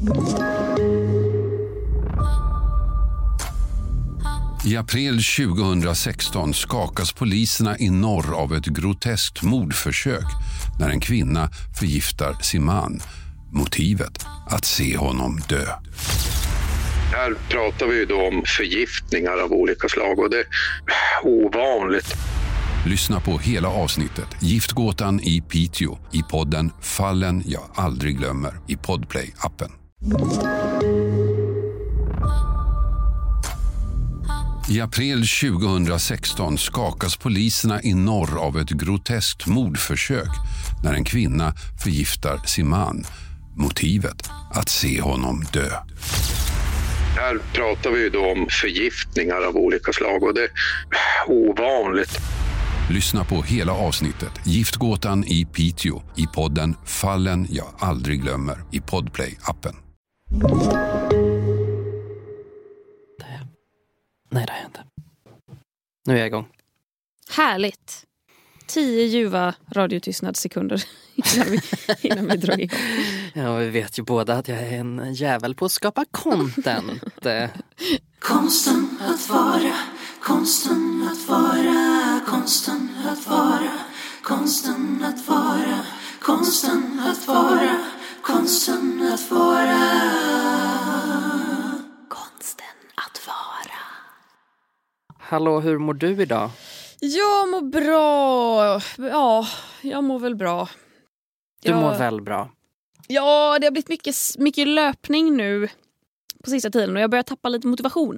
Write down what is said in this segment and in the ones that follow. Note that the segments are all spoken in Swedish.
I april 2016 skakas poliserna i norr av ett groteskt mordförsök när en kvinna förgiftar sin man. Motivet att se honom dö. Här pratar vi då om förgiftningar av olika slag och det är ovanligt. Lyssna på hela avsnittet Giftgåtan i Piteå i podden Fallen jag aldrig glömmer i Podplay-appen. I april 2016 skakas poliserna i norr av ett groteskt mordförsök när en kvinna förgiftar sin man. Motivet att se honom dö. Här pratar vi då om förgiftningar av olika slag och det är ovanligt. Lyssna på hela avsnittet Giftgåtan i Piteå i podden Fallen jag aldrig glömmer i Podplay-appen. Nej, det har jag inte. Nu är jag igång. Härligt. 10 ljuva radiotystnadssekunder innan vi drar igång. Ja, vi vet ju båda att jag är en jävel på att skapa content. Konsten att vara, konsten att vara, konsten att vara, konsten att vara, konsten att vara, konsten att vara, konsten att vara. Hallå, hur mår du idag? Jag mår bra. Ja, jag mår väl bra. Du mår väl bra? Ja, det har blivit mycket löpning nu på sista tiden och jag börjar tappa lite motivation.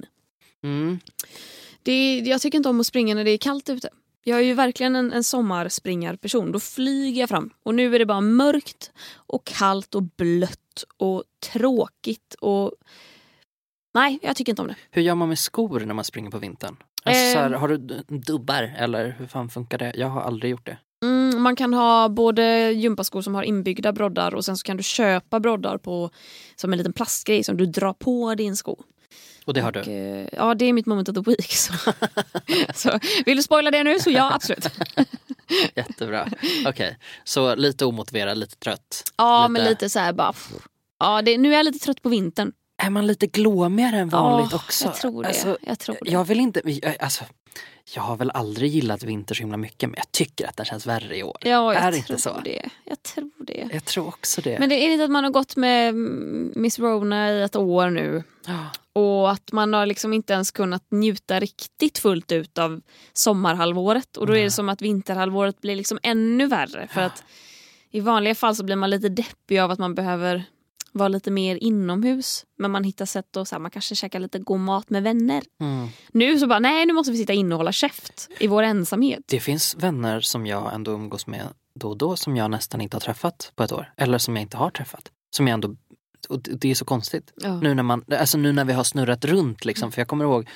Jag tycker inte om att springa när det är kallt ute. Jag är ju verkligen en sommarspringarperson. Då flyger jag fram. Och nu är det bara mörkt och kallt och blött och tråkigt. Och nej, jag tycker inte om det. Hur gör man med skor när man springer på vintern? Alltså, så här, har du dubbar eller hur fan funkar det? Jag har aldrig gjort det. Man kan ha både gympaskor som har inbyggda broddar och sen så kan du köpa broddar på som en liten plastgrej som du drar på din sko. Och det har du? Ja, det är mitt moment of the week. Så vill du spoila det nu så ja, absolut. Jättebra. Okej, så lite omotiverad, lite trött. Ja, men lite så här bara. Ja, nu är jag lite trött på vintern. Är man lite glåmigare än vanligt också? Jag tror det. Alltså, jag tror det. Jag vill inte... Alltså, jag har väl aldrig gillat vinter så himla mycket, men jag tycker att den känns värre i år. Ja, är det inte så? Jag tror det. Jag tror också det. Men det är inte att man har gått med Miss Rona i ett år nu. Och att man har liksom inte ens kunnat njuta riktigt fullt ut av sommarhalvåret. Och då är det som att vinterhalvåret blir liksom ännu värre. För att i vanliga fall så blir man lite deppig av att man behöver vara lite mer inomhus. Men man hittar sätt att man kanske käka lite god mat med vänner. Nu så bara, nej, nu måste vi sitta inne och hålla käft i vår ensamhet. Det finns vänner som jag ändå umgås med då och då som jag nästan inte har träffat på ett år. Eller som jag inte har träffat. Som jag ändå, och det är så konstigt. Ja. Nu när vi har snurrat runt liksom. För jag kommer ihåg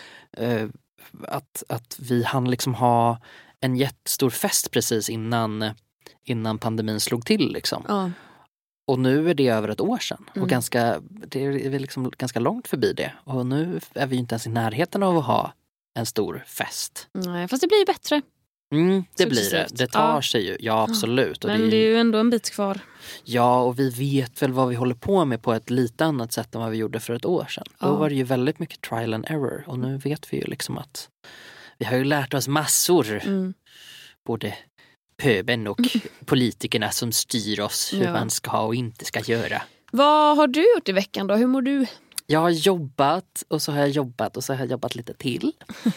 att vi hann liksom ha en jättestor fest precis innan pandemin slog till liksom. Ja. Och nu är det över ett år sedan. Och det är liksom ganska långt förbi det. Och nu är vi ju inte ens i närheten av att ha en stor fest. Nej, fast det blir ju bättre. Det blir det. Det tar sig ju. Ja, absolut. Och men det är ju ändå en bit kvar. Ja, och vi vet väl vad vi håller på med på ett lite annat sätt än vad vi gjorde för ett år sedan. Då var det ju väldigt mycket trial and error. Och nu vet vi ju liksom att vi har ju lärt oss massor. Både pöben och politikerna som styr oss hur man ska och inte ska göra. Vad har du gjort i veckan då? Hur mår du? Jag har jobbat och så har jag jobbat och så har jag jobbat lite till.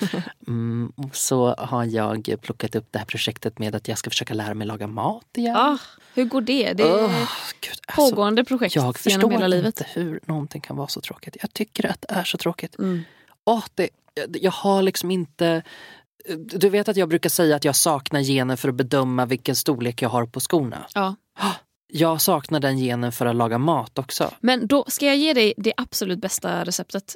Så har jag plockat upp det här projektet med att jag ska försöka lära mig laga mat igen. Hur går det? Det är pågående projekt jag genom hela livet. Jag förstår inte hur någonting kan vara så tråkigt. Jag tycker att det är så tråkigt. Jag har liksom inte... Du vet att jag brukar säga att jag saknar genen för att bedöma vilken storlek jag har på skorna. Ja. Jag saknar den genen för att laga mat också. Men då ska jag ge dig det absolut bästa receptet.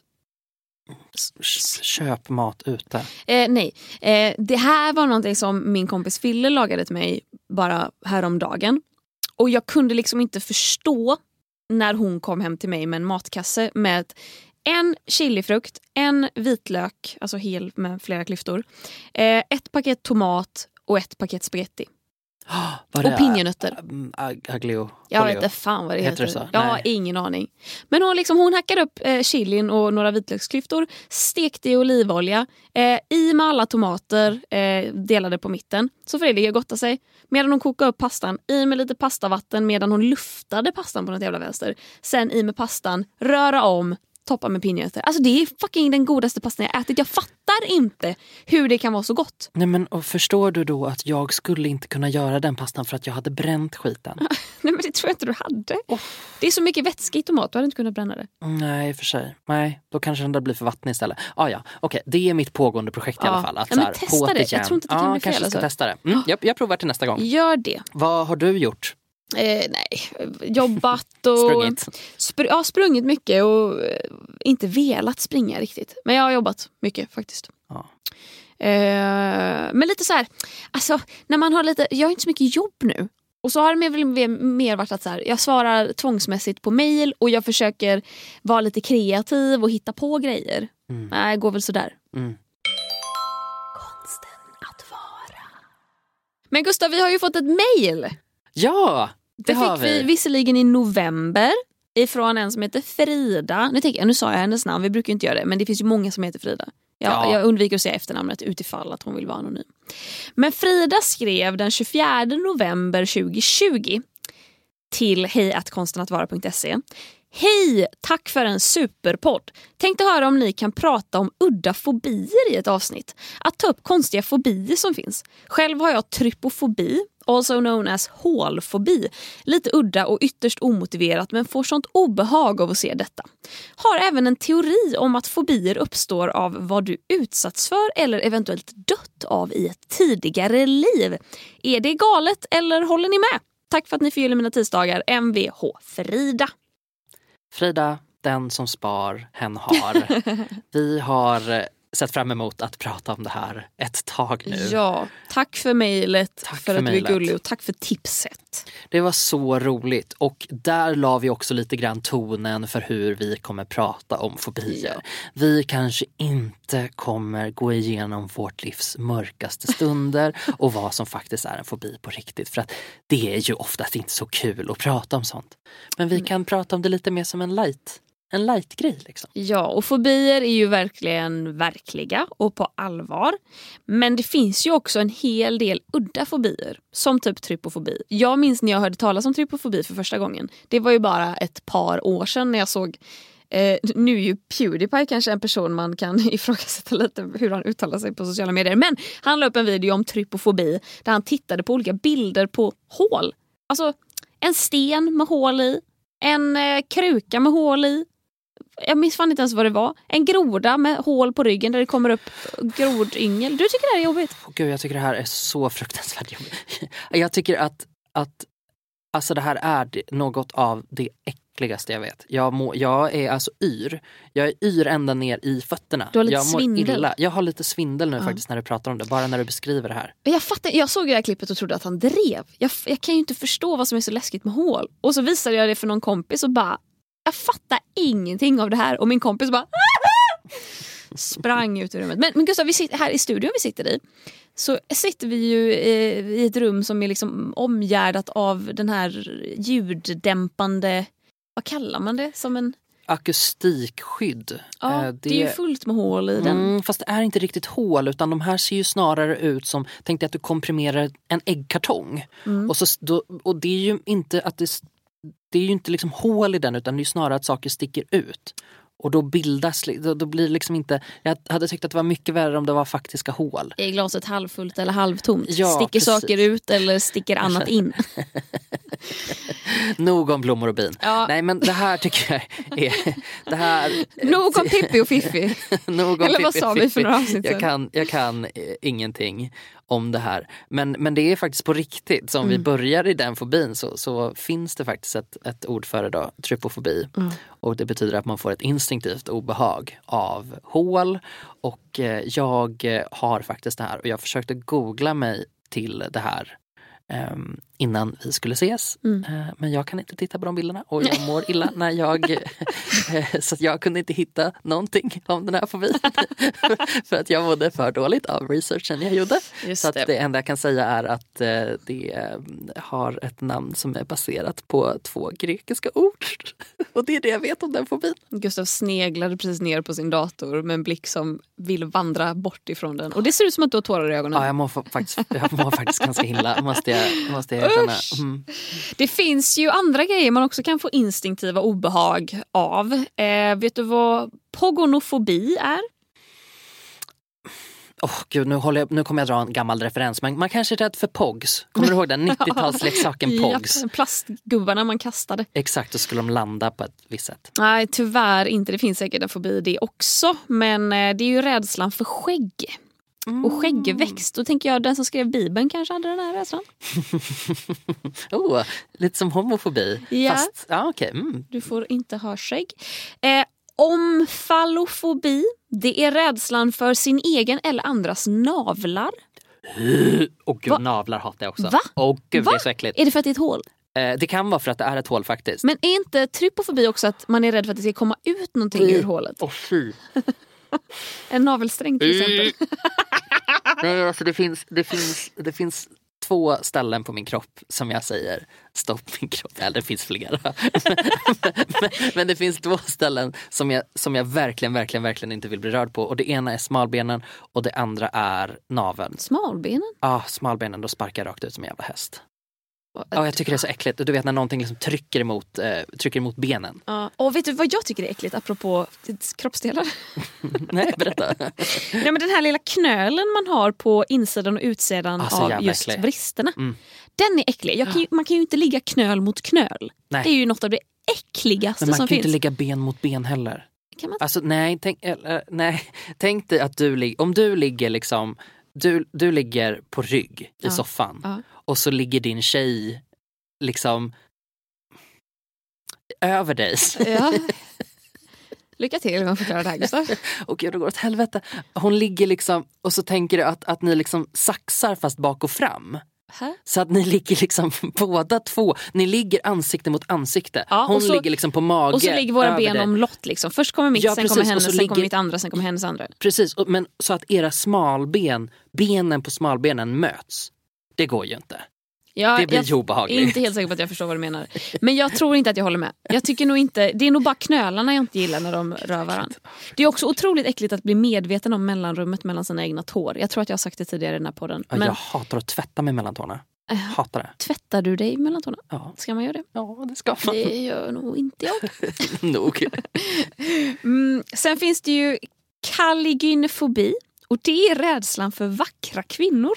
Köp mat ute. Nej, det här var någonting som min kompis Fille lagade till mig bara häromdagen. Och jag kunde liksom inte förstå när hon kom hem till mig med en matkasse med en chilifrukt, en vitlök, alltså hel med flera klyftor, ett paket tomat och ett paket spaghetti. Och pinjenötter. Aglio. Jag vet inte fan vad det heter. Det så? Jag har ingen aning. Men hon hackade upp chilin och några vitlöksklyftor, stekte i olivolja, i med alla tomater, delade på mitten. Så får det ligga och gotta sig. Medan hon kokade upp pastan, i med lite pastavatten medan hon luftade pastan på något jävla vänster. Sen i med pastan, röra om, toppa med pinjenötter. Alltså det är fucking den godaste pastan jag ätit. Jag fattar inte hur det kan vara så gott. Nej, men och förstår du då att jag skulle inte kunna göra den pastan för att jag hade bränt skiten? Nej, men det tror jag inte du hade. Det är så mycket vätska i tomat, du hade inte kunnat bränna det. Nej, för sig. Nej, då kanske den där blir för vatten istället. Ja, okej. Det är mitt pågående projekt i alla fall. Att, men testa det. Jag tror inte det kan bli fel. Kanske ska alltså. testa det. Jag provar till nästa gång. Gör det. Vad har du gjort? Nej, jobbat och sprungit mycket och inte velat springa riktigt. Men jag har jobbat mycket faktiskt. Ja. Men lite så här, alltså när man har lite, jag har inte så mycket jobb nu. Och så har det mer varit att så här, jag svarar tvångsmässigt på mejl och jag försöker vara lite kreativ och hitta på grejer. Nej, det går väl sådär. Konsten att vara. Men Gustav, vi har ju fått ett mejl. Ja, det fick vi visserligen i november ifrån en som heter Frida. Nu sa jag hennes namn, vi brukar inte göra det, men det finns ju många som heter Frida. Jag undviker att säga efternamnet utifall att hon vill vara anonym. Men Frida skrev den 24 november 2020 till hej@konstenatvara.se. Hej, tack för en superpodd. Tänkte höra om ni kan prata om udda fobier i ett avsnitt. Att ta upp konstiga fobier som finns. Själv har jag trypofobi, also known as hålfobi. Lite udda och ytterst omotiverat, men får sånt obehag av att se detta. Har även en teori om att fobier uppstår av vad du utsatts för eller eventuellt dött av i ett tidigare liv. Är det galet eller håller ni med? Tack för att ni förgyller mina tisdagar. MVH Frida. Frida, den som spar, hen har. Vi har sett fram emot att prata om det här ett tag nu. Ja, tack för mejlet, för att du är gullig och tack för tipset. Det var så roligt och där la vi också lite grann tonen för hur vi kommer prata om fobier. Ja. Vi kanske inte kommer gå igenom vårt livs mörkaste stunder och vad som faktiskt är en fobi på riktigt. För att det är ju oftast inte så kul att prata om sånt. Men vi kan prata om det lite mer som en light-grej liksom. Ja, och fobier är ju verkligen verkliga och på allvar. Men det finns ju också en hel del udda fobier, som typ trypofobi. Jag minns när jag hörde talas om trypofobi för första gången. Det var ju bara ett par år sedan när jag såg, nu är ju PewDiePie kanske en person man kan ifrågasätta lite hur han uttalar sig på sociala medier. Men han la upp en video om trypofobi där han tittade på olika bilder på hål. Alltså en sten med hål i, en kruka med hål i. Jag minns fan inte ens vad det var. En groda med hål på ryggen där det kommer upp grodyngel. Du tycker det här är jobbigt? Gud, jag tycker det här är så fruktansvärt jobbigt. Jag tycker att alltså det här är något av det äckligaste jag vet. Jag är alltså yr. Jag är yr ända ner i fötterna. Du har lite svindel. Illa. Jag har lite svindel nu faktiskt när du pratar om det. Bara när du beskriver det här. Jag såg det här klippet och trodde att han drev. Jag kan ju inte förstå vad som är så läskigt med hål. Och så visade jag det för någon kompis och bara... Jag fattar ingenting av det här. Och min kompis bara... sprang ut ur rummet. Men Gustav, vi sitter här i studion vi sitter i. Så sitter vi ju i ett rum som är liksom omgärdat av den här ljuddämpande... Vad kallar man det? Som en... akustikskydd. Ja, det är ju fullt med hål i den. Fast det är inte riktigt hål utan de här ser ju snarare ut som, tänk dig att du komprimerar en äggkartong. Och det är ju inte att det är ju inte liksom hål i den utan det är snarare att saker sticker ut. Och då blir liksom inte... Jag hade tyckt att det var mycket värre om det var faktiska hål. Är glaset halvfullt eller halvtomt? Ja, sticker precis. Saker ut eller sticker annat in? Nog om blommor och bin. Ja. Nej, men det här tycker jag är... Det här... Nog om Pippi och Fiffi. Eller vad sa vi för några avsnitt? Jag kan ingenting om det här. Men det är faktiskt på riktigt. Så om vi börjar i den fobin så finns det faktiskt ett ord för det då, trypofobi. Och det betyder att man får ett instinktivt obehag av hål. Och jag har faktiskt det här. Och jag försökte googla mig till det här innan vi skulle ses. Men jag kan inte titta på de bilderna och jag mår illa när jag så att jag kunde inte hitta någonting om den här fobin för att jag mådde för dåligt av researchen jag gjorde. Så att det enda jag kan säga är att det har ett namn som är baserat på 2 grekiska ord och det är det jag vet om den fobin. Gustav sneglade precis ner på sin dator med en blick som vill vandra bort ifrån den. Och det ser ut som att du har tårar i ögonen. Ja, jag mår faktiskt ganska illa, måste jag erkänna. Det finns ju andra grejer man också kan få instinktiva obehag av. Vet du vad pogonofobi är? Gud, nu kommer jag dra en gammal referens. Men man kanske är rädd för Pogs. Kommer du ihåg den 90-talsleksaken Pogs? Ja, plastgubbarna man kastade. Exakt, då skulle de landa på ett visst sätt. Nej, tyvärr inte. Det finns säkert en fobi det också. Men det är ju rädslan för skägg. Och skäggväxt. Då tänker jag den som skrev Bibeln kanske hade den här rädslan. Lite som homofobi. Ja. Fast, okay. Du får inte ha skägg. Omfallofobi. Det är rädslan för sin egen eller andras navlar. Gud, navlar hatar jag också. Va? Gud, det är så äckligt. Är det för att det är ett hål? Det kan vara för att det är ett hål faktiskt. Men är inte trypofobi också att man är rädd för att det ska komma ut någonting ur hålet? Fy. En navelsträng till exempel. Nej, alltså det finns 2 ställen på min kropp som jag säger stopp min kropp. Eller det finns flera. men det finns 2 ställen som jag verkligen inte vill bli rörd på. Och det ena är smalbenen och det andra är naveln. Smalbenen? Ja, smalbenen. Då sparkar jag rakt ut som en jävla häst. Ja, jag tycker det är så äckligt. Du vet när någonting liksom trycker emot benen. Ja. Och vet du vad jag tycker är äckligt apropå kroppsdelar? Nej, berätta. Nej, men den här lilla knölen man har på insidan och utsidan av just äcklig. Vristerna. Den är äcklig. Man kan ju inte ligga knöl mot knöl. Nej. Det är ju något av det äckligaste som finns. Men man kan inte ligga ben mot ben heller. Kan man? Alltså tänk dig att om du ligger liksom du ligger på rygg i soffan. Ja. Och så ligger din tjej liksom över dig. Ja. Lycka till med att förklara det här, Gustav. Och gud, det går åt helvete. Hon ligger liksom, och så tänker du att ni liksom saxar fast bak och fram. Så att ni ligger liksom båda 2. Ni ligger ansikte mot ansikte. Ja, hon ligger liksom på mage. Och så ligger våra ben omlott liksom. Först kommer mitt, sen kommer hennes, sen kommer mitt andra, sen kommer hennes andra. Precis, men så att era benen på smalbenen möts. Det går ju inte. Det blir ju obehagligt. Jag är inte helt säker på att jag förstår vad du menar. Men jag tror inte att jag håller med. Jag tycker nog inte, det är nog bara knölarna jag inte gillar när de rör varandra. Det är också otroligt äckligt att bli medveten om mellanrummet mellan sina egna tår. Jag tror att jag har sagt det tidigare i den här podden. Men jag hatar att tvätta mig mellan tårna. Hatar det. Tvättar du dig mellan tårna? Ja. Ska man göra det? Ja, det ska man. Det gör nog inte jag. Nog. Sen finns det ju kalligynofobi. Och det är rädslan för vackra kvinnor.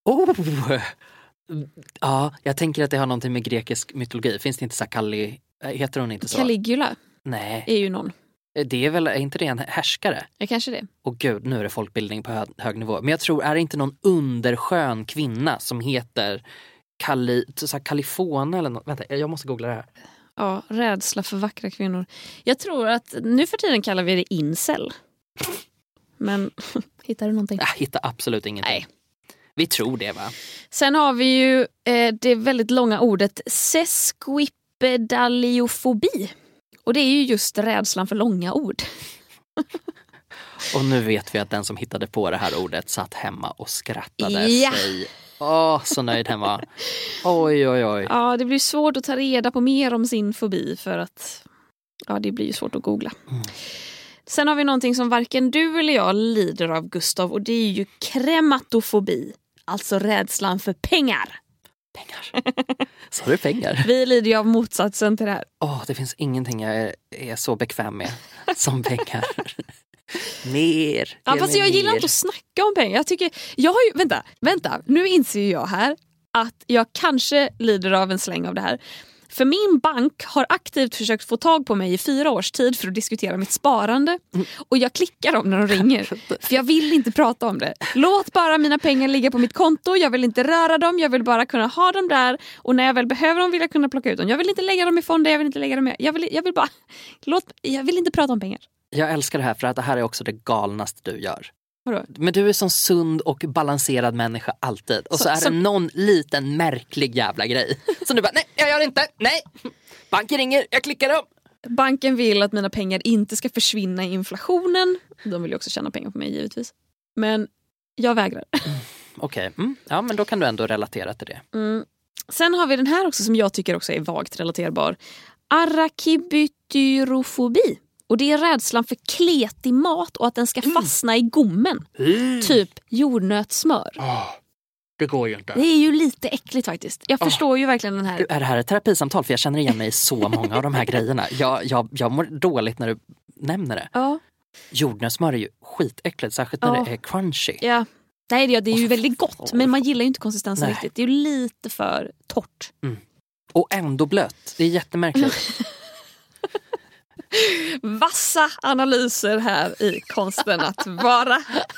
Ja, jag tänker att det har någonting med grekisk mytologi. Finns det inte så heter hon inte så? Caligula. Nej. Är ju någon. Det är väl, är inte det en härskare? Ja, kanske det. Och gud, nu är det folkbildning på hög nivå. Men jag tror, är det inte någon underskön kvinna som heter Kalifona eller något? Vänta, jag måste googla det här. Ja, rädsla för vackra kvinnor. Jag tror att nu för tiden kallar vi det incel. Men hittar du någonting? Jag hittar absolut ingenting. Nej. Vi tror det, va? Sen har vi ju det väldigt långa ordet sesquipedaliofobi. Och det är ju just rädslan för långa ord. Och nu vet vi att den som hittade på det här ordet satt hemma och skrattade sig. Så nöjd hemma. Oj. Ja, det blir svårt att ta reda på mer om sin fobi för att det blir ju svårt att googla. Sen har vi någonting som varken du eller jag lider av, Gustav, och det är ju krematofobi. Alltså rädslan för pengar. Så du pengar? Vi lider ju av motsatsen till det här. Det finns ingenting jag är så bekväm med som pengar. Mer. Fast jag gillar inte att snacka om pengar. Vänta. Nu inser jag här att jag kanske lider av en släng av det här. För min bank har aktivt försökt få tag på mig i 4 års tid för att diskutera mitt sparande. Och jag klickar dem när de ringer. För jag vill inte prata om det. Låt bara mina pengar ligga på mitt konto. Jag vill inte röra dem. Jag vill bara kunna ha dem där. Och när jag väl behöver dem vill jag kunna plocka ut dem. Jag vill inte lägga dem i fonder. Jag vill inte lägga dem med. Jag vill inte prata om pengar. Jag älskar det här för att det här är också det galnaste du gör. Vadå? Men du är som sund och balanserad människa alltid. Och så är det någon liten märklig jävla grej. Så du bara, nej jag gör det inte, nej. Banken ringer, jag klickar dem. Banken vill att mina pengar inte ska försvinna i inflationen. De vill ju också tjäna pengar på mig givetvis. Men jag vägrar. Okej. Ja, men då kan du ändå relatera till det. Sen har vi den här också som jag tycker också är vagt relaterbar. Arakibutyrofobi. Och det är rädslan för kletig mat och att den ska fastna i gommen. Typ jordnötssmör. Det går ju inte. Det är ju lite äckligt faktiskt. Jag förstår ju verkligen den här. Är det här ett terapisamtal? För jag känner igen mig i så många av de här grejerna. Jag mår dåligt när du nämner det. Ja. Jordnötssmör är ju skitäckligt, särskilt när det är crunchy. Ja. Nej, det är ju väldigt gott, men man gillar ju inte konsistensen riktigt. Det är ju lite för torrt. Och ändå blött. Det är jättemärkligt. Vassa analyser här i konsten att vara.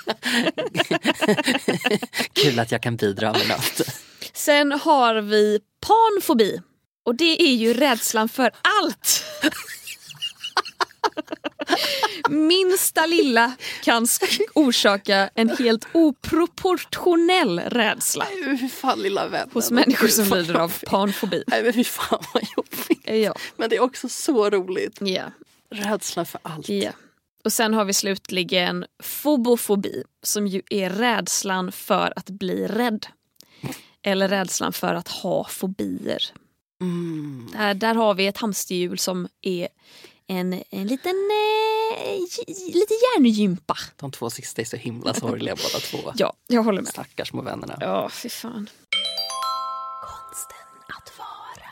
Kul att jag kan bidra med något. Sen har vi panfobi. Och det är ju rädslan för allt. Minsta lilla kan orsaka en helt oproportionell rädsla. Nej, hur fan lilla vän. Hos människor som lider av panfobi. Nej, men hur fan vad jobbigt. Ja. Men det är också så roligt. Ja. Rädsla för allt. Ja. Och sen har vi slutligen fobofobi, som ju är rädslan för att bli rädd. Eller rädslan för att ha fobier. Där har vi ett hamsterhjul som är en liten lite hjärngympa. De två sista är så himla sorgliga båda två. Ja, jag håller med. Stackars små vännerna. Ja, fy fan. Konsten att vara.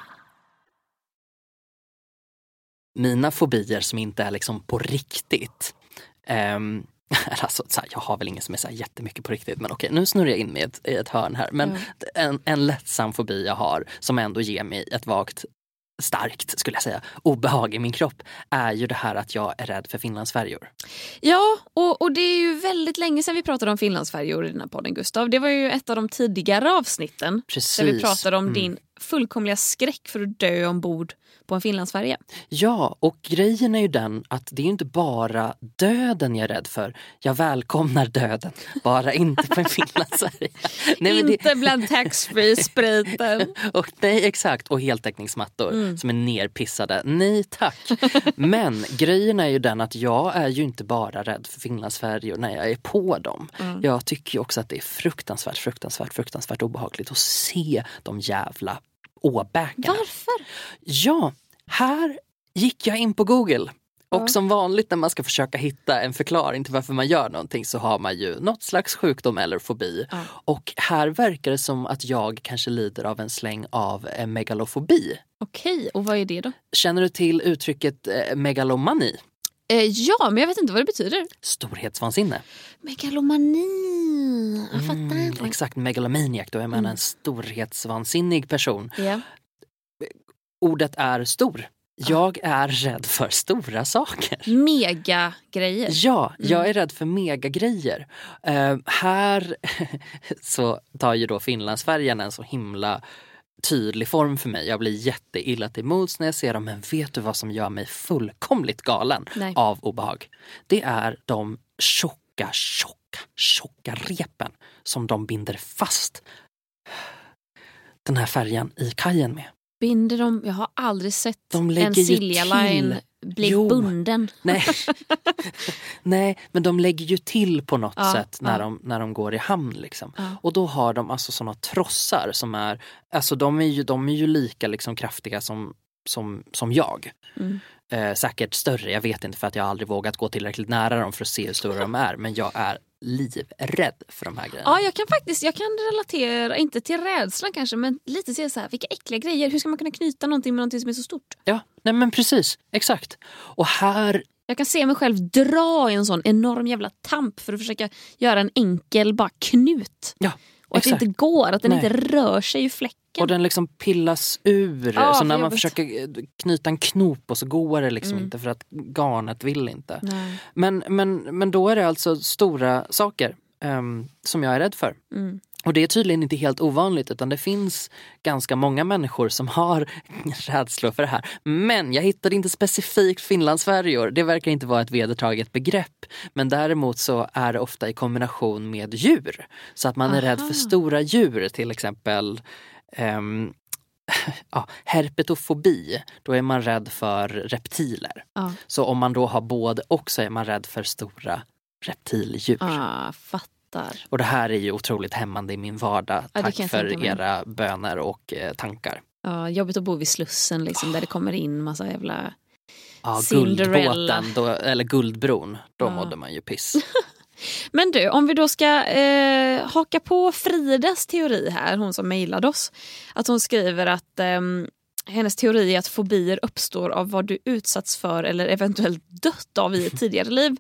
Mina fobier som inte är liksom på riktigt. Alltså, så här, jag har väl ingen som är så här jättemycket på riktigt. Men okej, nu snurrar jag in med ett hörn här. Men en lättsam fobi jag har som ändå ger mig ett vagt, starkt skulle jag säga, obehag i min kropp är ju det här att jag är rädd för finlandsfärjor. Ja, och det är ju väldigt länge sedan vi pratade om finlandsfärjor i den här podden, Gustav. Det var ju ett av de tidigare avsnitten. Precis. Där vi pratade om din fullkomliga skräck för att dö ombord på en finlandsfärja. Ja, och grejen är ju den att det är inte bara döden jag är rädd för. Jag välkomnar döden, bara inte på en finlandsfärja. Inte bland taxfree-spriten. Och nej, exakt. Och heltäckningsmattor som är nerpissade. Nej, tack. Men grejen är ju den att jag är ju inte bara rädd för finlandsfärjor när jag är på dem. Jag tycker ju också att det är fruktansvärt obehagligt att se de jävla åbäkarna. Varför? Ja, här gick jag in på Google. Och som vanligt när man ska försöka hitta en förklaring till varför man gör någonting så har man ju något slags sjukdom eller fobi. Och här verkar det som att jag kanske lider av en släng av megalofobi. Okej, och vad är det då? Känner du till uttrycket megalomani? Ja, men jag vet inte vad det betyder. Storhetsvansinne. Megalomani. Jag fattar. Exakt, megalomaniac. Då är man en storhetsvansinnig person. Ja. Ordet är stor. Jag är rädd för stora saker. Mega-grejer. Ja, jag är rädd för megagrejer. Här så tar ju då Finlandsfärjan en så himla tydlig form för mig. Jag blir jätteilla till mods när jag ser dem. Men vet du vad som gör mig fullkomligt galen av obehag? Det är de tjocka repen som de binder fast den här färjan i kajen med. Binder de? Jag har aldrig sett en Silja Line bli bunden. Nej, men de lägger ju till på något sätt när de går i hamn liksom. Och då har de alltså såna trossar som är, alltså de är ju lika liksom kraftiga som jag. Säkert större, jag vet inte för att jag aldrig vågat gå tillräckligt nära dem för att se hur stora de är, men jag är livrädd för de här grejerna. Ja, jag kan relatera, inte till rädslan kanske, men lite till så här, vilka äckliga grejer, hur ska man kunna knyta någonting med någonting som är så stort? Ja, nej men precis, exakt. Och här... Jag kan se mig själv dra i en sån enorm jävla tamp för att försöka göra en enkel bara knut. Ja, och att det inte går, att den inte rör sig i fläcken. Och den liksom pillas ur. Så när man försöker knyta en knop och så går det liksom inte för att garnet vill inte. Men då är det alltså stora saker som jag är rädd för. Och det är tydligen inte helt ovanligt, utan det finns ganska många människor som har rädslor för det här. Men jag hittade inte specifikt finlandsfärjor. Det verkar inte vara ett vedertaget begrepp. Men däremot så är det ofta i kombination med djur. Så att man är rädd för stora djur, till exempel herpetofobi. Då är man rädd för reptiler. Så om man då har både och så är man rädd för stora reptildjur. Fattar. Och det här är ju otroligt hämmande i min vardag. Tack för era böner och tankar. Ja, jobbigt att bo vid Slussen liksom, där det kommer in massa jävla Cinderella. Guldbåten, eller Guldbron, då mådde man ju piss. Men du, om vi då ska haka på Fridas teori här, hon som mejlade oss. Att hon skriver att hennes teori är att fobier uppstår av vad du utsatts för eller eventuellt dött av i ett tidigare liv.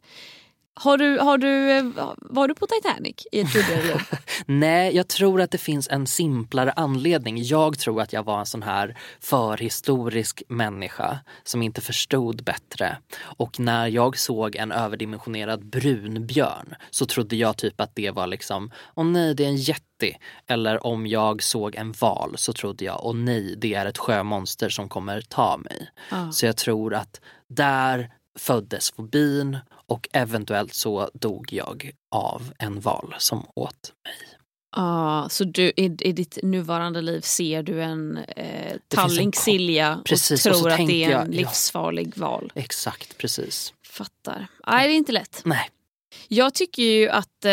Var du på Titanic i ett tidigare liv? Nej, jag tror att det finns en simplare anledning. Jag tror att jag var en sån här förhistorisk människa som inte förstod bättre. Och när jag såg en överdimensionerad brunbjörn så trodde jag typ att det var liksom, åh nej, det är en jätte. Eller om jag såg en val så trodde jag, åh nej, det är ett sjömonster som kommer ta mig. Så jag tror att där föddes fobin och eventuellt så dog jag av en val som åt mig. Så du i ditt nuvarande liv ser du en tallingsilja och tror att det är en livsfarlig val. Exakt, precis. Fattar. Nej, det är inte lätt. Nej. Jag tycker ju att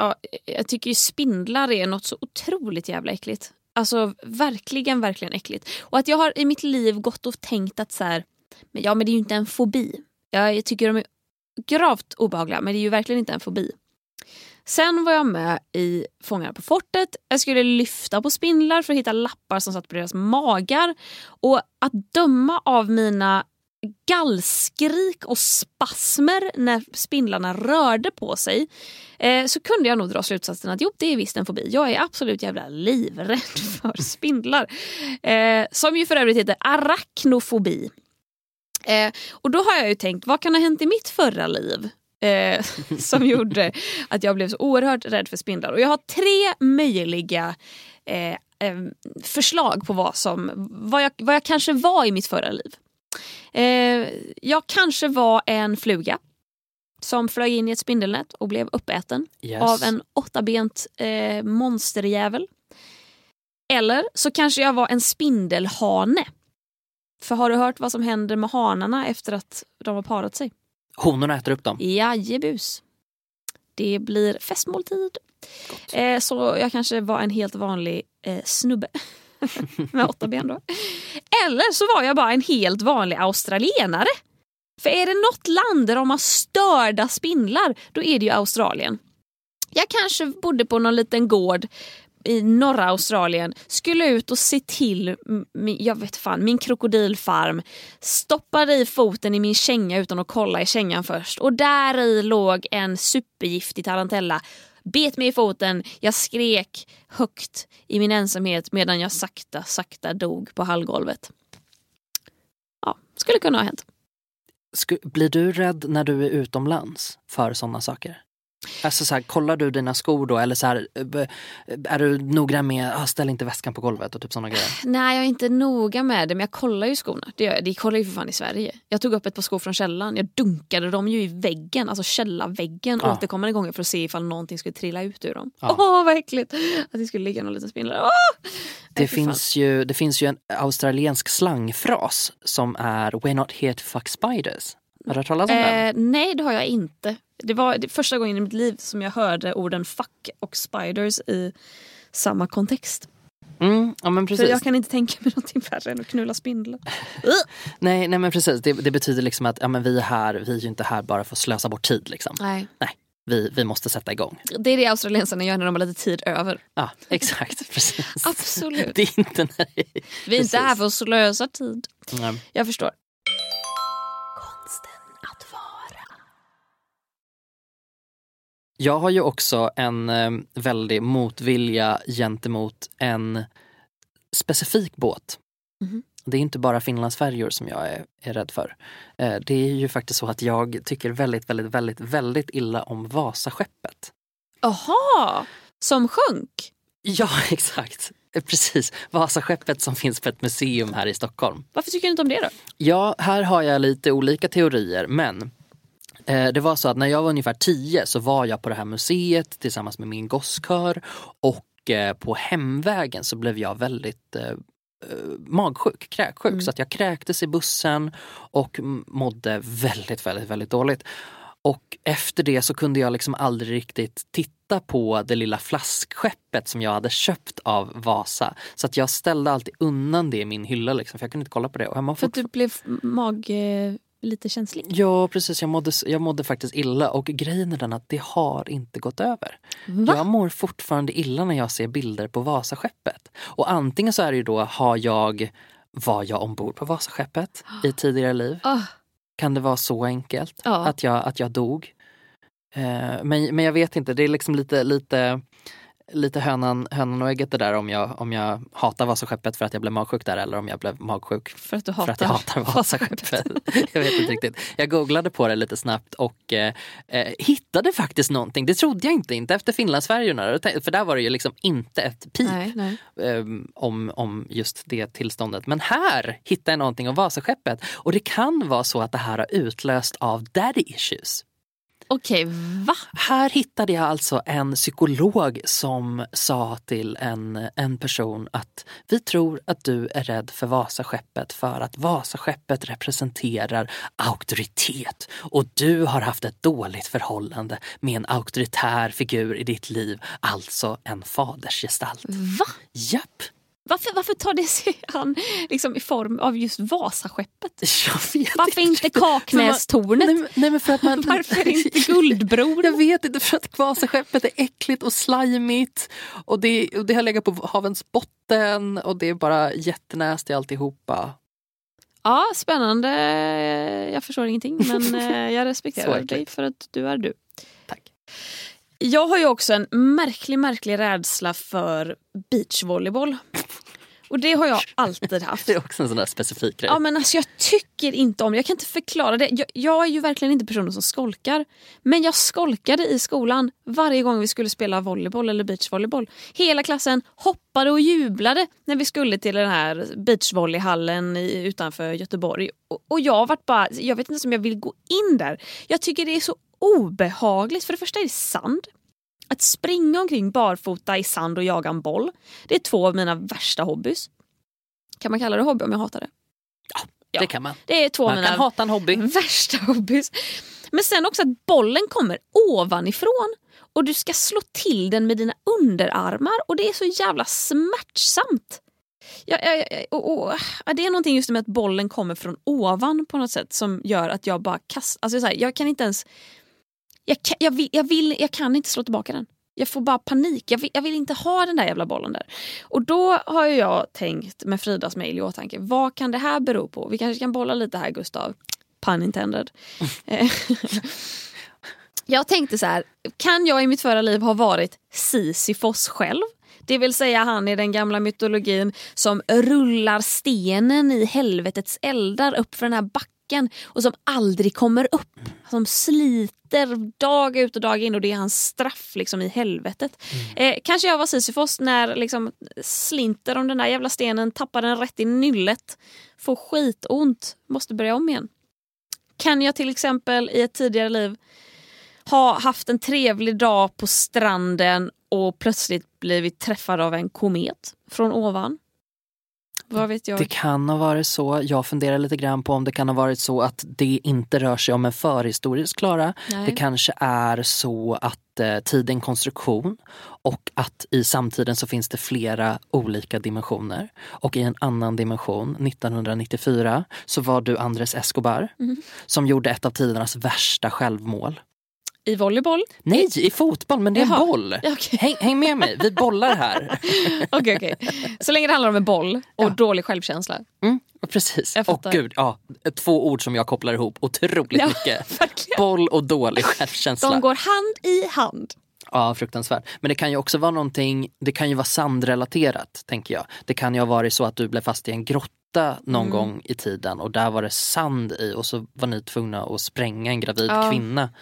spindlar är något så otroligt jävla äckligt. Alltså verkligen, verkligen äckligt. Och att jag har i mitt liv gått och tänkt att så här, men det är ju inte en fobi. Jag tycker de är gravt obehagliga, men det är ju verkligen inte en fobi. Sen var jag med i Fångarna på fortet. Jag skulle lyfta på spindlar för att hitta lappar som satt på deras magar. Och att döma av mina gallskrik och spasmer när spindlarna rörde på sig, så kunde jag nog dra slutsatsen att det är visst en fobi. Jag är absolut jävla livrädd för spindlar. Som ju för övrigt heter arachnofobi. Och då har jag ju tänkt, vad kan ha hänt i mitt förra liv som gjorde att jag blev så oerhört rädd för spindlar. Och jag har 3 möjliga förslag på vad jag kanske var i mitt förra liv. Jag kanske var en fluga som flög in i ett spindelnät och blev uppäten av en 8-bent monsterjävel. Eller så kanske jag var en spindelhane. För har du hört vad som händer med hanarna efter att de har parat sig? Honorna äter upp dem. Jajebus. Det blir festmåltid. Så jag kanske var en helt vanlig snubbe. Med 8 ben då. Eller så var jag bara en helt vanlig australienare. För är det något land där de har störda spindlar, då är det ju Australien. Jag kanske bodde på någon liten gård i norra Australien, skulle ut och se till min krokodilfarm, stoppade i foten i min känga utan att kolla i kängan först, och där i låg en supergiftig tarantella, bet mig i foten, jag skrek högt i min ensamhet medan jag sakta dog på hallgolvet. Ja, skulle kunna ha hänt. Blir du rädd när du är utomlands för sådana saker? Alltså så här, kollar du dina skor då? Eller så här, är du noggrann med ställ inte väskan på golvet och typ sådana grejer? Nej, jag är inte noga med det, men jag kollar ju skorna. Det kollar ju för fan i Sverige. Jag tog upp ett par skor från källan. Jag dunkade dem ju i väggen, alltså källarväggen, återkommande gånger för att se ifall någonting skulle trilla ut ur dem. Vad äckligt att det skulle ligga någon liten spindel. Det finns ju en australiensk slangfras som är "We're not here to fuck spiders". Har du hört talas om den? Nej, det har jag inte. Det var första gången i mitt liv som jag hörde orden fuck och spiders i samma kontext. Ja, men precis. För jag kan inte tänka mig någonting värre än att knulla spindlar. Nej, men precis. Det betyder liksom att vi är ju inte här bara för att slösa bort tid. Liksom. Nej. Vi måste sätta igång. Det är det australiensarna gör när de har lite tid över. Ja, exakt. Precis. Absolut. Det är inte nej. Vi är inte här för att slösa tid. Nej. Jag förstår. Konsten att vara. Jag har ju också en väldig motvilja gentemot en specifik båt. Mm-hmm. Det är inte bara finlandsfärjor som jag är rädd för. Det är ju faktiskt så att jag tycker väldigt, väldigt, väldigt, väldigt illa om Vasaskeppet. Aha, som sjönk? Ja, exakt. Precis. Vasaskeppet som finns på ett museum här i Stockholm. Varför tycker du inte om det då? Ja, här har jag lite olika teorier, men det var så att när jag var ungefär 10 så var jag på det här museet tillsammans med min gosskör och på hemvägen så blev jag väldigt magsjuk, kräksjuk. Så att jag kräktes i bussen och mådde väldigt, väldigt, väldigt dåligt. Och efter det så kunde jag liksom aldrig riktigt titta på det lilla flaskskeppet som jag hade köpt av Vasa. Så att jag ställde alltid undan det i min hylla liksom, för jag kunde inte kolla på det. Och för att du blev lite känslig? Ja, precis. Jag mådde faktiskt illa. Och grejen är den att det har inte gått över. Va? Jag mår fortfarande illa när jag ser bilder på Vasaskeppet. Och antingen så är det ju då, var jag ombord på Vasaskeppet i tidigare liv? Kan det vara så enkelt att jag dog? Men jag vet inte, det är liksom lite hönan och ägget det där om jag hatar Vasaskeppet för att jag blev magsjuk där eller om jag blev magsjuk för att jag hatar Vasaskeppet. Jag vet inte riktigt. Jag googlade på det lite snabbt och hittade faktiskt någonting. Det trodde jag inte efter Finlandsfärjorna, för där var det ju liksom inte ett pip om just det tillståndet. Men här hittade jag någonting om Vasaskeppet och det kan vara så att det här har utlöst av daddy issues. Okej, va? Här hittade jag alltså en psykolog som sa till en person att vi tror att du är rädd för Vasaskeppet för att Vasaskeppet representerar auktoritet och du har haft ett dåligt förhållande med en auktoritär figur i ditt liv, alltså en fadersgestalt. Va? Japp. Varför tar det sig an liksom i form av just Vasaskeppet? Jag vet varför inte Kaknästornet? Nej, men för att varför inte Guldbron? Jag vet inte, för att Vasaskeppet är äckligt och slajmigt och det har legat på havens botten och det är bara jättenäst i alltihopa. Ja, spännande. Jag förstår ingenting, men jag respekterar dig för att du är du. Tack. Jag har ju också en märklig rädsla för beachvolleyboll. Och det har jag alltid haft. Det är också en sån där specifik grej. Ja, men alltså jag tycker inte om det. Jag kan inte förklara det. Jag är ju verkligen inte personen som skolkar. Men jag skolkade i skolan varje gång vi skulle spela volleyboll eller beachvolleyboll. Hela klassen hoppade och jublade när vi skulle till den här beachvolleyhallen utanför Göteborg. Och jag vet inte om jag vill gå in där. Jag tycker det är så obehagligt. För det första är det sand. Att springa omkring barfota i sand och jaga en boll. Det är 2 av mina värsta hobbys. Kan man kalla det hobby om jag hatar det? Ja, det kan man. Det är 2 av man mina kan hata en hobby. Värsta hobbys. Men sen också att bollen kommer ovanifrån. Och du ska slå till den med dina underarmar. Och det är så jävla smärtsamt. Det är någonting just med att bollen kommer från ovan på något sätt som gör att jag bara kastar. Alltså så här, jag kan inte ens... Jag kan inte slå tillbaka den. Jag får bara panik. Jag vill inte ha den där jävla bollen där. Och då har jag tänkt med Fridas mejl i åtanke. Vad kan det här bero på? Vi kanske kan bolla lite här, Gustav. Pun intended. Jag tänkte så här. Kan jag i mitt förra liv ha varit Sisyfos själv? Det vill säga han i den gamla mytologin som rullar stenen i helvetets eldar upp för den här backen och som aldrig kommer upp. Som sliter dag ut och dag in och det är hans straff liksom i helvetet. Kanske jag var Sisyfos när liksom slinter om den där jävla stenen, tappar den rätt i nyllet, får skitont, måste börja om igen. Kan jag till exempel i ett tidigare liv ha haft en trevlig dag på stranden och plötsligt blivit träffad av en komet från ovan? Vad vet jag? Det kan ha varit så. Jag funderar lite grann på om det kan ha varit så att det inte rör sig om en förhistorisk Klara. Det kanske är så att tid är en konstruktion och att i samtiden så finns det flera olika dimensioner. Och i en annan dimension, 1994, så var du Andres Escobar som gjorde ett av tidernas värsta självmål. I volleyboll? Nej, i fotboll, men det är en boll. Okay. Häng med mig, vi bollar här. Okej. Så länge det handlar om en boll och dålig självkänsla. Precis. Och gud, 2 ord som jag kopplar ihop otroligt mycket. Verkligen. Boll och dålig självkänsla. De går hand i hand. Ja, fruktansvärt. Men det kan ju också vara någonting, det kan ju vara sandrelaterat, tänker jag. Det kan ju ha varit så att du blev fast i en grotta någon gång i tiden och där var det sand i och så var ni tvungna att spränga en gravid kvinna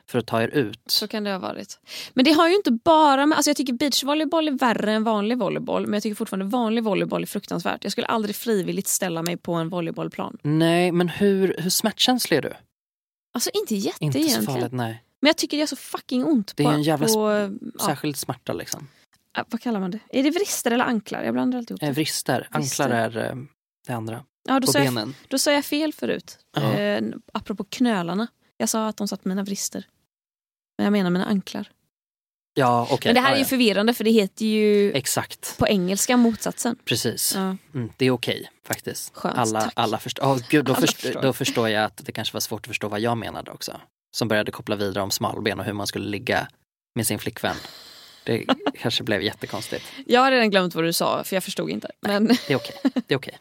för att ta er ut. Så kan det ha varit. Men det har ju inte bara med, alltså jag tycker beachvolleyboll är värre än vanlig volleyboll, men jag tycker fortfarande vanlig volleyboll är fruktansvärt. Jag skulle aldrig frivilligt ställa mig på en volleybollplan. Nej, men hur smärtkänslig är du? Alltså inte Inte så egentligen. farligt, nej. Men jag tycker det är så fucking ont. Det är en jävla ja. särskild smärta liksom. Vad kallar man det? Är det vrister eller anklar? Jag blandar alltid ihop det. Vrister. Anklar är det andra. Ja, på benen. Då sa jag fel förut. Apropå knölarna. Jag sa att de satt mina vrister. Men jag menar mina anklar. Ja, okej. Men det här är ju förvirrande för det heter ju exakt på engelska motsatsen. Precis. Ja. Det är okej faktiskt. Skönt, alla förstår. Då förstår jag att det kanske var svårt att förstå vad jag menade också. Som började koppla vidare om smalben och hur man skulle ligga med sin flickvän. Det kanske blev jättekonstigt. Jag har redan glömt vad du sa för jag förstod inte. Men det är okej. Det är okej.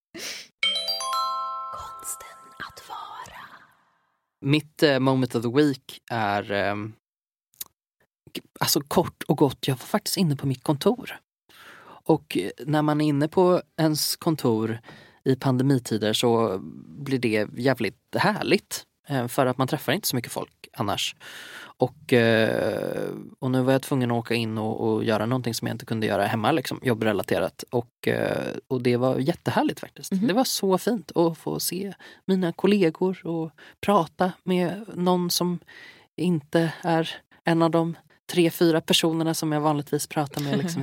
Konsten att vara. Mitt moment of the week är alltså kort och gott, jag var faktiskt inne på mitt kontor. Och när man är inne på ens kontor i pandemitider så blir det jävligt härligt. För att man träffar inte så mycket folk annars. Och nu var jag tvungen att åka in och göra någonting som jag inte kunde göra hemma, liksom, jobbrelaterat. Och det var jättehärligt faktiskt. Det var så fint att få se mina kollegor och prata med någon som inte är en av de 3-4 personerna som jag vanligtvis pratar med. Liksom.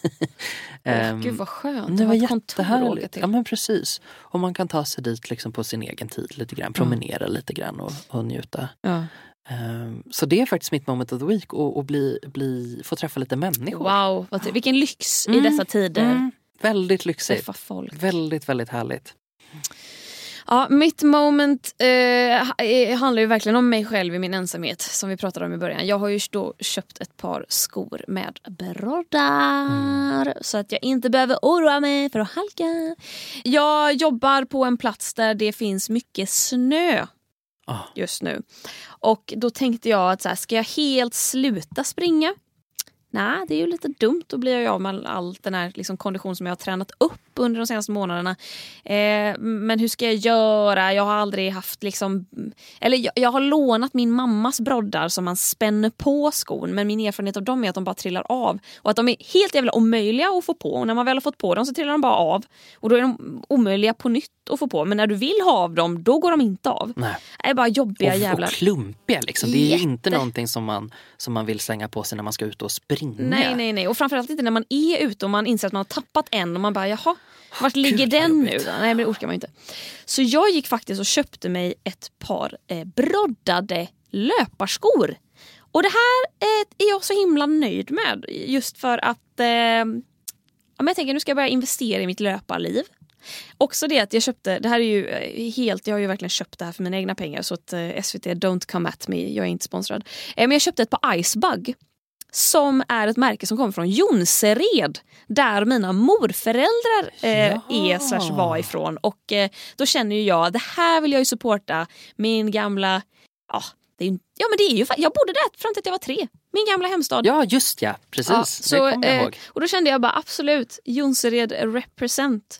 Gud vad skönt. Det var jättehärligt. Ja men precis. Och man kan ta sig dit liksom på sin egen tid lite grann. Promenera lite grann och njuta. Ja. Så det är faktiskt mitt moment of the week. Och få träffa lite människor. Wow, vilken lyx i dessa tider. Väldigt lyxigt. Träffa folk. Väldigt, väldigt härligt. Ja, mitt moment handlar ju verkligen om mig själv i min ensamhet som vi pratade om i början. Jag har ju då köpt ett par skor med broddar så att jag inte behöver oroa mig för att halka. Jag jobbar på en plats där det finns mycket snö just nu. Och då tänkte jag att så här, ska jag helt sluta springa? Nej, det är ju lite dumt. Då blir jag av med all den här liksom, kondition som jag har tränat upp under de senaste månaderna. Men hur ska jag göra? Jag har aldrig haft liksom... Eller jag har lånat min mammas broddar som man spänner på skon. Men min erfarenhet av dem är att de bara trillar av. Och att de är helt jävla omöjliga att få på. Och när man väl har fått på dem så trillar de bara av. Och då är de omöjliga på nytt att få på. Men när du vill ha av dem, då går de inte av. Nej. Det är bara jobbiga jävlar. Och klumpiga liksom. Det är ju inte någonting som man vill slänga på sig när man ska ut och springa. Nej. Och framförallt inte när man är ute och man inser att man har tappat en och man bara, jaha, vart ligger den nu då? Nej, men det orkar man inte. Så jag gick faktiskt och köpte mig ett par broddade löparskor. Och det här är jag så himla nöjd med. Just för att men jag tänker nu ska jag börja investera i mitt löparliv. Också det att jag köpte, det här är ju helt, jag har ju verkligen köpt det här för mina egna pengar så att SVT don't come at me, jag är inte sponsrad. Men jag köpte ett par Icebug som är ett märke som kommer från Jonsered där mina morföräldrar var ifrån och då känner ju jag, det här vill jag ju supporta min gamla, men det är ju, jag bodde där fram till att jag var 3. Min gamla hemstad. Ja, just ja. Precis. Ja, så, det kommer jag ihåg. Och då kände jag bara absolut, Jonsered represent.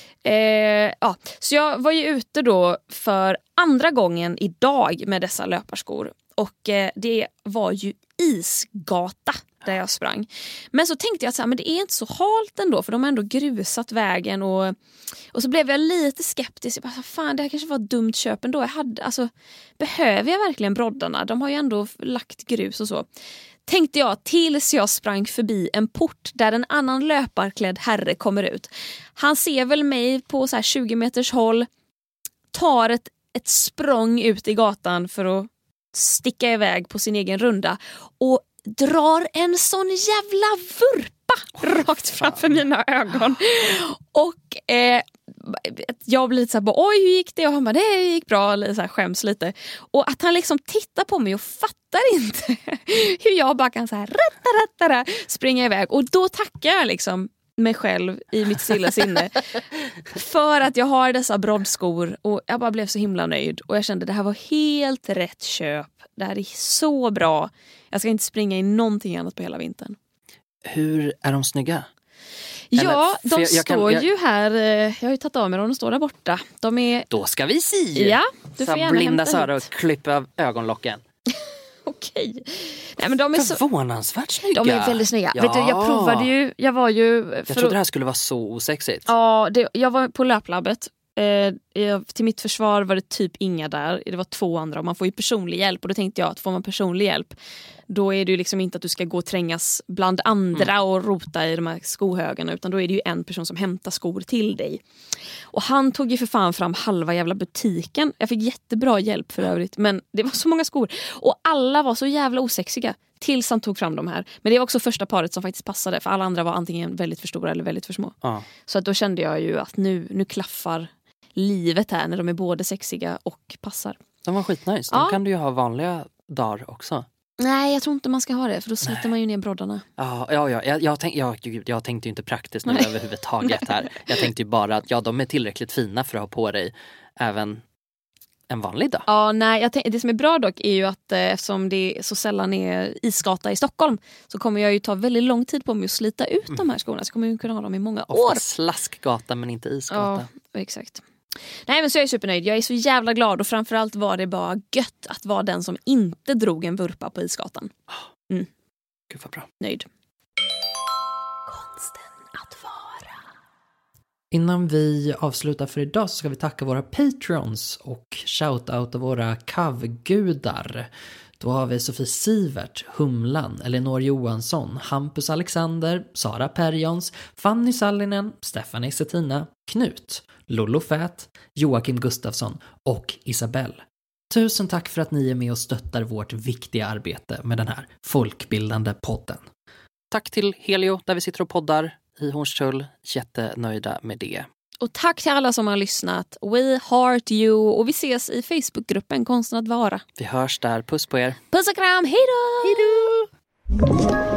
Så jag var ju ute då för andra gången idag med dessa löparskor. Och det var ju isgata där jag sprang. Men så tänkte jag att men det är inte så halt ändå för de har ändå grusat vägen och så blev jag lite skeptisk. Jag bara, fan det här kanske var ett dumt köp ändå. Behöver jag verkligen broddarna? De har ju ändå lagt grus och så. Tänkte jag tills jag sprang förbi en port där en annan löparklädd herre kommer ut. Han ser väl mig på så här 20 meters håll, tar ett språng ut i gatan för att sticka iväg på sin egen runda och drar en sån jävla vurpa rakt framför mina ögon. Och jag blir lite så här, oj hur gick det? Och han bara, det gick bra, så här, skäms lite. Och att han liksom tittar på mig och fattar inte hur jag bara kan så här springa iväg. Och då tackar jag liksom mig själv i mitt stilla sinne för att jag har dessa broddskor och jag bara blev så himla nöjd och jag kände det här var helt rätt köp. Det här är så bra. Jag ska inte springa i någonting annat på hela vintern. Hur är de snygga? Ja, de står ju här. Jag har ju tagit av mig dem, de står där borta. De är... Då ska vi se. Ja, du får gärna blinda hämta Sara hit. och klippa av ögonlocken. okej. Nej, men de är förvånansvärt snygga. De är väldigt snygga. Ja. Vet du, jag provade ju, jag trodde det här skulle vara så osexigt. Ja, jag var på löplabbet. Till mitt försvar var det typ inga där. Det var 2 andra och man får ju personlig hjälp. Och då tänkte jag att får man personlig hjälp, då är det ju liksom inte att du ska gå och trängas bland andra och rota i de här skohögarna, utan då är det ju en person som hämtar skor till dig. Och han tog ju för fan fram halva jävla butiken. Jag fick jättebra hjälp för övrigt, men det var så många skor. Och alla var så jävla osexiga tills han tog fram de här. Men det var också första paret som faktiskt passade, för alla andra var antingen väldigt för stora eller väldigt för små. Så att då kände jag ju att nu klaffar livet här när de är både sexiga och passar. De var skitnice. De kan du ju ha vanliga dagar också. Nej, jag tror inte man ska ha det, för då sliter man ju ner broddarna. Jag tänkte ju inte praktiskt nu överhuvudtaget här. Jag tänkte ju bara att de är tillräckligt fina för att ha på dig även en vanlig dag. Ja, nej, det som är bra dock är ju att eftersom det så sällan är isgata i Stockholm, så kommer jag ju ta väldigt lång tid på mig att slita ut de här skorna. Så kommer jag kunna ha dem i många år. Ofta slaskgata men inte isgata. Ja, exakt. Nej, men så är jag supernöjd. Jag är så jävla glad, och framförallt var det bara gött att vara den som inte drog en vurpa på isgatan. Gud vad bra. Nöjd. Konsten att vara. Innan vi avslutar för idag så ska vi tacka våra patrons och shoutouta våra kavgudar. Då har vi Sofie Sivert, Humlan, Elinor Johansson, Hampus Alexander, Sara Perjons, Fanny Sallinen, Stefanie Settina, Knut, Lollo Fät, Joakim Gustafsson och Isabelle. Tusen tack för att ni är med och stöttar vårt viktiga arbete med den här folkbildande podden. Tack till Helio där vi sitter och poddar i Hornstull. Jättenöjda med det. Och tack till alla som har lyssnat. We heart you. Och vi ses i Facebookgruppen Konsten att vara. Vi hörs där. Puss på er. Puss och kram. Hej då! Hej då!